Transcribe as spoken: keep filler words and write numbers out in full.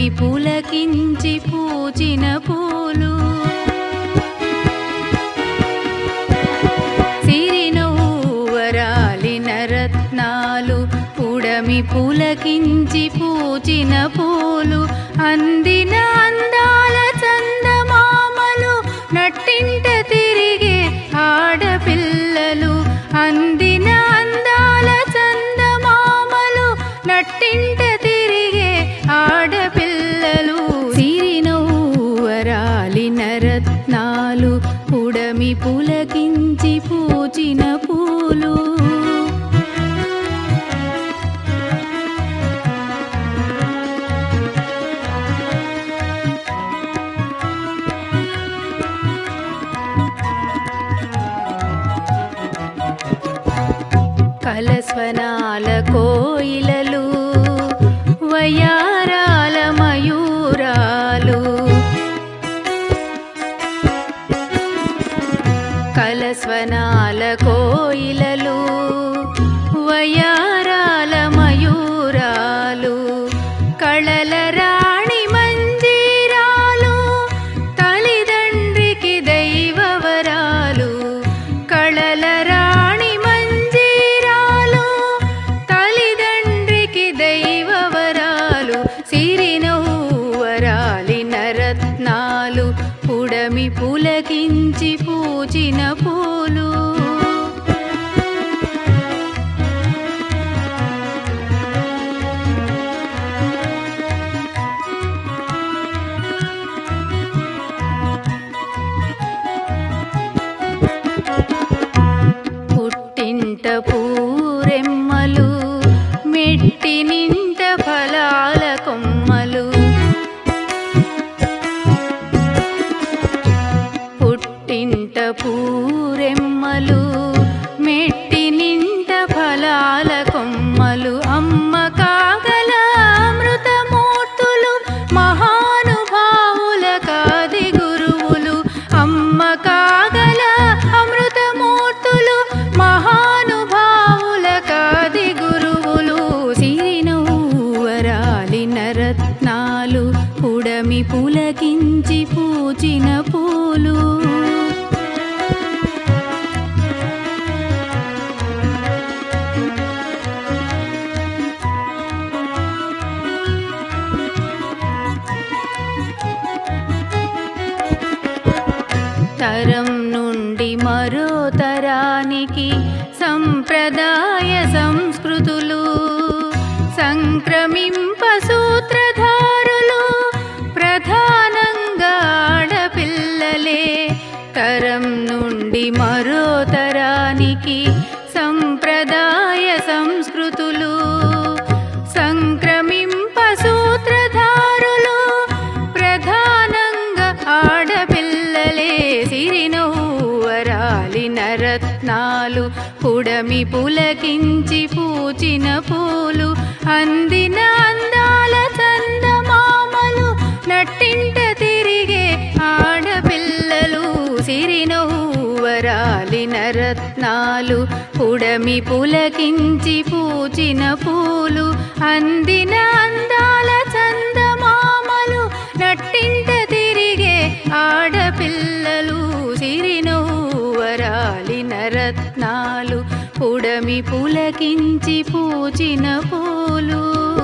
పులకించి పూచిన పూలు సిరినవ్వరాలిన రత్నాలు పుడమి పులకించి పూచిన పూలు అందిన అందాల చందమామలు నట్టింట తిరిగే ఆడపిల్లలు అందిన అందాల చందమామలు నట్టింట తిరిగే ఆడపిల్లలు సిరినవ్వరాలిన రత్నాలు పుడమి పులకించి పూచిన పూలు కలస్వనాల కోయిలలు వయారాల మయూరాలు కలస్వనాల కోయిలలు వయారాల మయూరాలు కళల రాణి మంజీరాలు తల్లిదండ్రికి దైవవరాలు కళల రాణి మంజీరాలు తల్లిదండ్రికి దైవవరాలు సిరినవ్వరాలిన రత్నాలు పుడమి పులకించి పూచిన పూలు పుట్టింట పూరెమ్మలు మెట్టి నింట ఫలాల కొమ్మలు పుట్టింట పూరెమ్మలు మెట్టి నింట ఫలాల కొమ్మలు అమ్మ కాగల అమృతమూర్తులు మహానుభావుల కాది గురువులు అమ్మ కాగల అమృతమూర్తులు మహానుభావుల కాది గురువులు సిరినవ్వరాలిన రత్నాలు పుడమి పులకించి పూచిన పూలు తరం నుండి మరో తరానికి సంప్రదాయ సంస్కృతులు సంక్రమింప సూత్రధారులు ప్రధానంగా ఆడపిల్లలే తరం నుండి మరో తరానికి సంప్రదాయ సంస్కృతులు సంక్రమింప సూత్రధారులు ప్రధానంగా ఆడపిల్లలే సిరినవ్వరాలిన రత్నాలు పుడమి పులకించి పూచిన పూలు అందిన అందాల చందమామలు నట్టింట తిరిగే ఆడపిల్లలు సిరినవ్వరాలిన రత్నాలు పుడమి పులకించి పూచిన పూలు అందిన అందాల చందమామలు నట్టింట తిరిగే ఆడపిల్లలు సిరినవ్వరాలిన రత్నాలు పుడమి పులకించి పూచిన పూలు।